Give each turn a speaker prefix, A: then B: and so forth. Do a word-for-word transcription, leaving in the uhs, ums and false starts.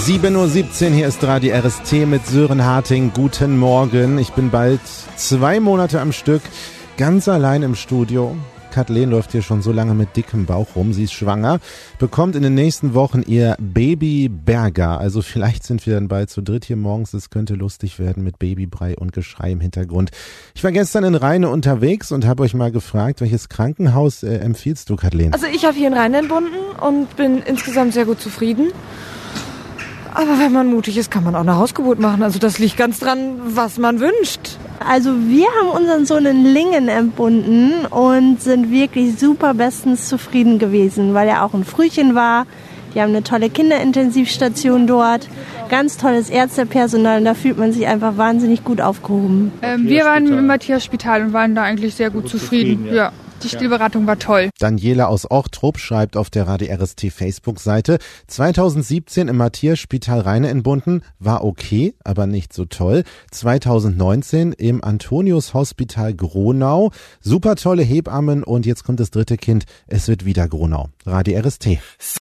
A: sieben Uhr siebzehn, hier ist Radio R S T mit Sören Harting. Guten Morgen. Ich bin bald zwei Monate am Stück ganz allein im Studio. Kathleen läuft hier schon so lange mit dickem Bauch rum. Sie ist schwanger, bekommt in den nächsten Wochen ihr Baby Berger. Also vielleicht sind wir dann bald zu dritt hier morgens. Es könnte lustig werden mit Babybrei und Geschrei im Hintergrund. Ich war gestern in Rheine unterwegs und habe euch mal gefragt, welches Krankenhaus äh, empfiehlst du, Kathleen?
B: Also ich habe hier in Rheine entbunden und bin insgesamt sehr gut zufrieden. Aber wenn man mutig ist, kann man auch eine Hausgeburt machen. Also das liegt ganz dran, was man wünscht.
C: Also wir haben unseren Sohn in Lingen entbunden und sind wirklich super bestens zufrieden gewesen, weil er auch ein Frühchen war. Die haben eine tolle Kinderintensivstation dort, ganz tolles Ärztepersonal und da fühlt man sich einfach wahnsinnig gut aufgehoben.
D: Ähm, wir waren im Matthias-Spital und waren da eigentlich sehr gut, gut zufrieden. zufrieden ja. ja. Die Stillberatung war toll.
A: Daniela aus Ochtrup schreibt auf der Radio R S T Facebook-Seite, zweitausendsiebzehn im Matthias-Spital Rheine entbunden, war okay, aber nicht so toll. zweitausendneunzehn im Antonius-Hospital Gronau, super tolle Hebammen und jetzt kommt das dritte Kind, es wird wieder Gronau. Radio R S T.